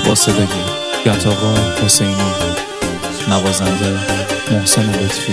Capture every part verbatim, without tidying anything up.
با صدای گتاقا حسینی، نوازنده محسن لطفی.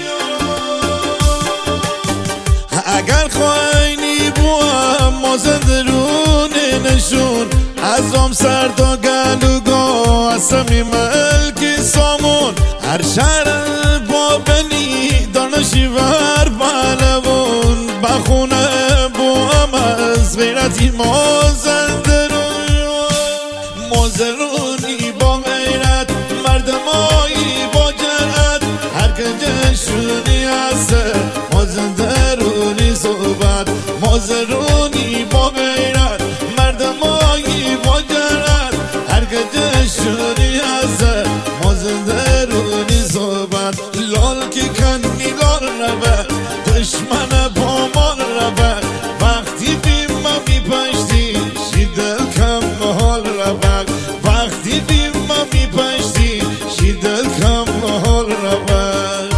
اگر خواهی بوام مازن درونه نشون از رام سر تا گلوگا اسمی ملکی سامون هر شهر با بنی دانشی ور بلوون بخونه بوام از غیرتی مازن درون مازرونی با غیرت مردمایی با جرأت هر که جشونی هسته مازن درونی صحبت مازرونی با غیرت مردمایی با جرأت هر که جشونی هسته مازن درونی صحبت لال که کنی لال ربه دشمن با مال ربه وقتی بیم ما بی پشتی شیدل کم حال ربه وقتی بیم ما بی پشتی شیدل کم حال ربه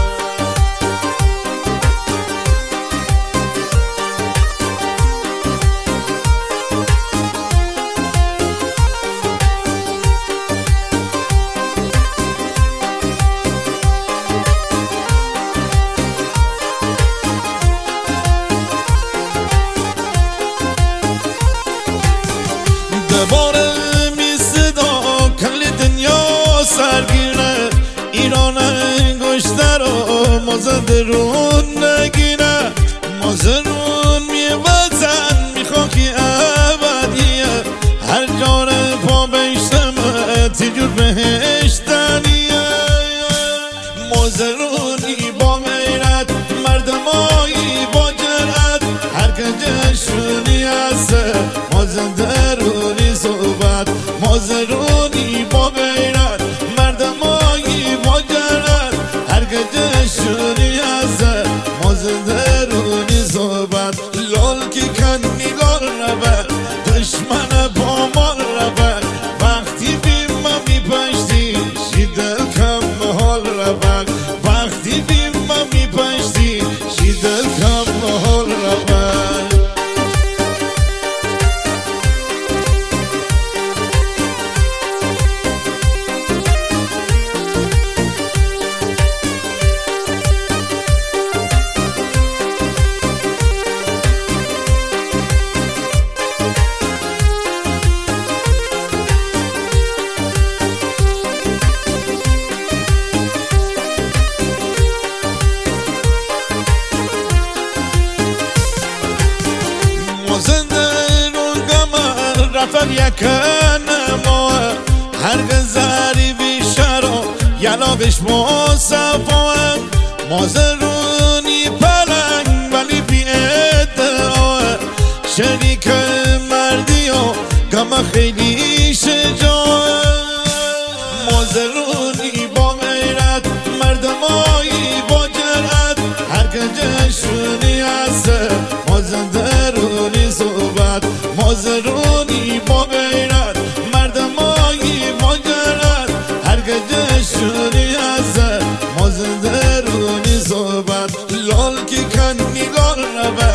دوباره می صدا کل دنیا سرگیره ایران انگشتر و مازن درون نگیره مازرون می وطن می خاکی ابدیه هر جار پا بشتمه تیجور بهشتنیه مازرونی با غیرت مردمایی با جرأت هر که جشونی هسته مازن درونی صحبت مازرونی با غیرت مردمایی با جرأت هر که جشونی هسته مازن درونی صحبت لال که کنی لال ربه دشمن با مال ربه وقتی بیم ما می پشتی شیدل کم حال ربه وقتی بیم ما می پشتی شیدل کم حال ربه مازن درون گمر رفت یکن ما هر گذری بیشتر و یلاقش با صفا مازرونی پلنگ ولی بی ادعا شریک مردی و گم خیلی شجاع مازرونی با غیرت مردمایی با جرأت هر که جشونی هسته مازن درونی صحبت مازرونی با غیرت مردمایی با جرأت هر که جشونی هسته مازن درونی صحبت لال که کنی لال ربه